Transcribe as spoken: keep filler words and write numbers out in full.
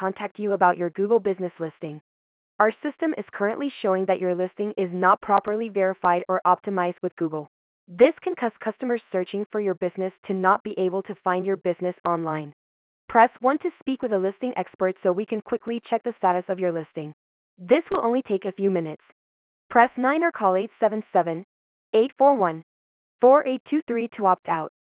contact you about your Google business listing. Our system is currently showing that your listing is not properly verified or optimized with Google. This can cause customers searching for your business to not be able to find your business online. Press one to speak with a listing expert so we can quickly check the status of your listing. This will only take a few minutes. Press nine or call eight seven seven, eight four one, four eight two three to opt out.